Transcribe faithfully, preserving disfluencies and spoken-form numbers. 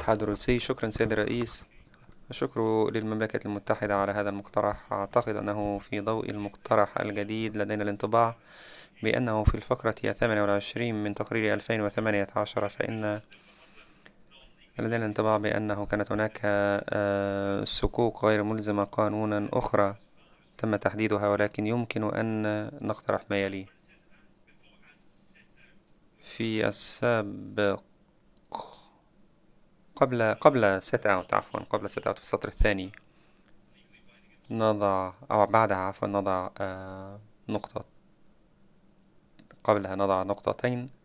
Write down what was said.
الاتحاد الروسي. شكرا سيد الرئيس. الشكر للمملكة المتحدة على هذا المقترح. أعتقد أنه في ضوء المقترح الجديد لدينا الانطباع بأنه في الفقرة الثامنة والعشرين من تقرير ألفين وثمانية عشر، فإن لدينا الانطباع بأنه كانت هناك آه، صكوك غير ملزمة قانونا أخرى تم تحديدها، ولكن يمكن أن نقترح ما يلي. في السابق، قبل قبل set out عفوا قبل set out في السطر الثاني نضع، أو بعدها عفوا نضع آه، نقطة، قبلها نضع نقطتين